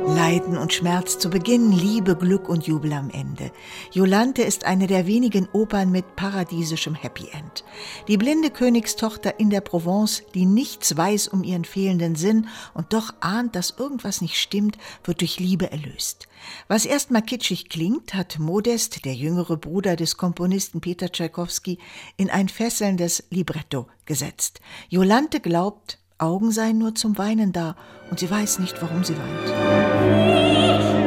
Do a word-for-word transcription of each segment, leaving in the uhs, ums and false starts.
Leiden und Schmerz zu Beginn, Liebe, Glück und Jubel am Ende. Jolante ist eine der wenigen Opern mit paradiesischem Happy End. Die blinde Königstochter in der Provence, die nichts weiß um ihren fehlenden Sinn und doch ahnt, dass irgendwas nicht stimmt, wird durch Liebe erlöst. Was erstmal kitschig klingt, hat Modest, der jüngere Bruder des Komponisten Peter Tschaikowski, in ein fesselndes Libretto gesetzt. Jolante glaubt, Augen seien nur zum Weinen da und sie weiß nicht, warum sie weint.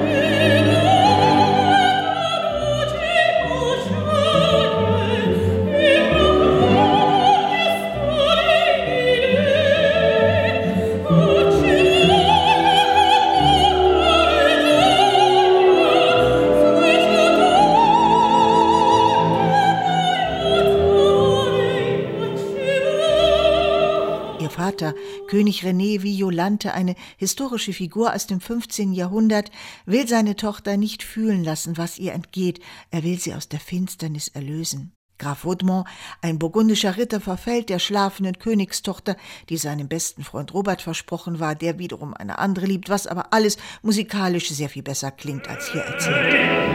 Vater, König René wie Jolante, eine historische Figur aus dem fünfzehnten Jahrhundert, will seine Tochter nicht fühlen lassen, was ihr entgeht. Er will sie aus der Finsternis erlösen. Graf Vaudemont, ein burgundischer Ritter, verfällt der schlafenden Königstochter, die seinem besten Freund Robert versprochen war, der wiederum eine andere liebt, was aber alles musikalisch sehr viel besser klingt als hier erzählt.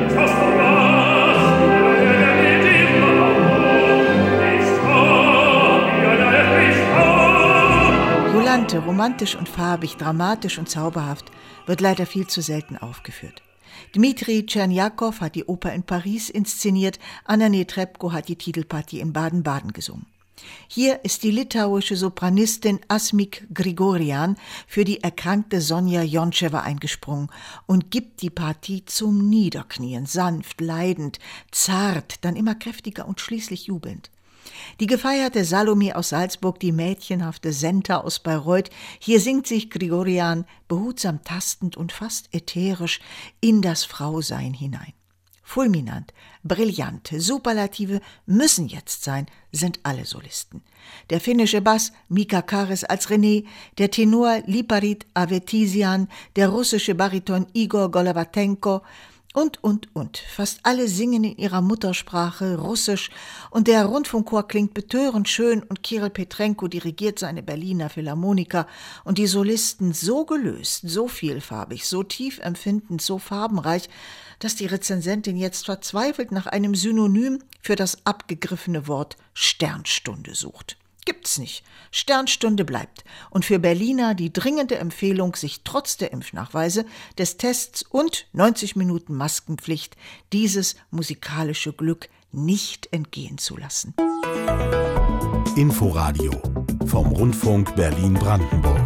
Jolante, romantisch und farbig, dramatisch und zauberhaft, wird leider viel zu selten aufgeführt. Dmitri Tscherniakow hat die Oper in Paris inszeniert, Anna Netrebko hat die Titelpartie in Baden-Baden gesungen. Hier ist die litauische Sopranistin Asmik Grigorian für die erkrankte Sonja Joncheva eingesprungen und gibt die Partie zum Niederknien, sanft, leidend, zart, dann immer kräftiger und schließlich jubelnd. Die gefeierte Salome aus Salzburg, die mädchenhafte Senta aus Bayreuth, hier singt sich Grigorian behutsam tastend und fast ätherisch in das Frausein hinein. Fulminant, brillant, Superlative müssen jetzt sein, sind alle Solisten. Der finnische Bass Mika Kares als René, der Tenor Liparit Avetisian, der russische Bariton Igor Golowatenko, Und, und, und. Fast alle singen in ihrer Muttersprache Russisch und der Rundfunkchor klingt betörend schön und Kirill Petrenko dirigiert seine Berliner Philharmoniker und die Solisten so gelöst, so vielfarbig, so tief empfindend, so farbenreich, dass die Rezensentin jetzt verzweifelt nach einem Synonym für das abgegriffene Wort Sternstunde sucht. Gibt's nicht. Sternstunde bleibt. Und für Berliner die dringende Empfehlung, sich trotz der Impfnachweise, des Tests und neunzig Minuten Maskenpflicht dieses musikalische Glück nicht entgehen zu lassen. Inforadio vom Rundfunk Berlin-Brandenburg.